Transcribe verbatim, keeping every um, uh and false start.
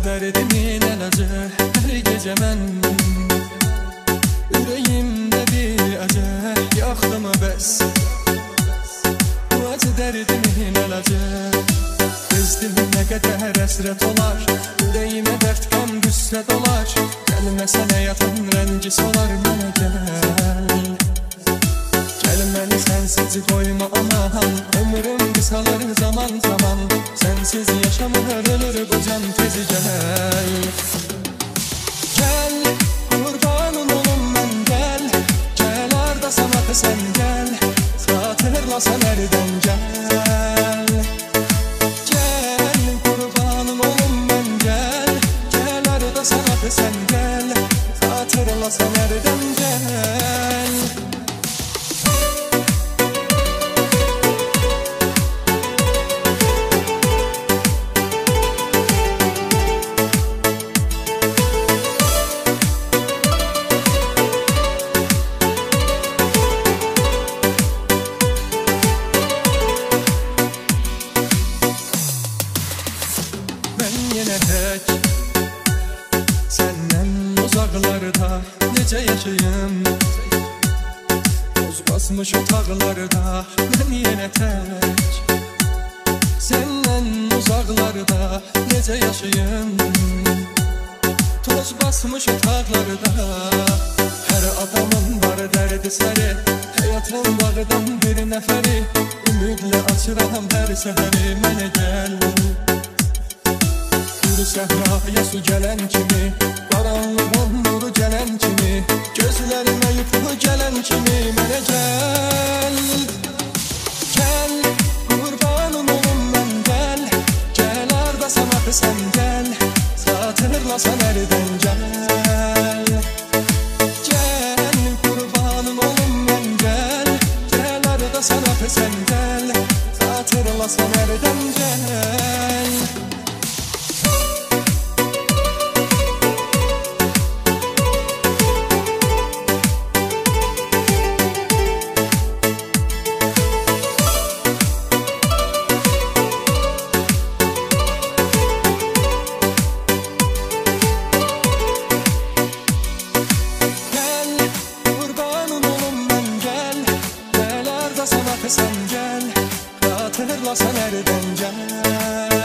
derdimin ilacı her gece mən. Ürəyimdə bir acı yoxdur mu bəs? Bu acı derdimin ilacı. Bezdim nə qədər əsrət olar, ürəyimə dərd qəm qüssə dolar. Gəlməsən həyatın rəngi solar mənə gəl. Gəlməni sənsiz qoyma aman, ömrüm qısalır zaman zaman. Sensiz yaşamır ölür bu can tezi gel. Gel kurbanın olum ben gel. Gel arda sanatı sen gel. Hatırla sen nereden gel. Gel kurbanın olum ben gel. Gel arda sanatı sen gel. Hatırla sen nereden gel. Yine tek senden uzaklarda nece yaşayım. Toz basmış otaqlarda ben yine tek senden uzaklarda nece yaşayım. Toz basmış otaqlarda her adamın var derdi seri. Hayatın vardan bir neferi ümidle açıram her seheri. Mənə gel səhraya su gələn kimi, qaranlığın nuru gələn kimi, gözlərimə yuxu gələn kimi mənə gəl. Gəl, qurbanın olum mən gəl. Gəl arda sanatı sən gəl. Hatırla sən ərdən gəl. Gəl, qurbanın olum mən gəl. Gəl arda sanatı sən gəl. Hatırla sən ərdən gəl. Sen gel, hatırla sen nereden gel.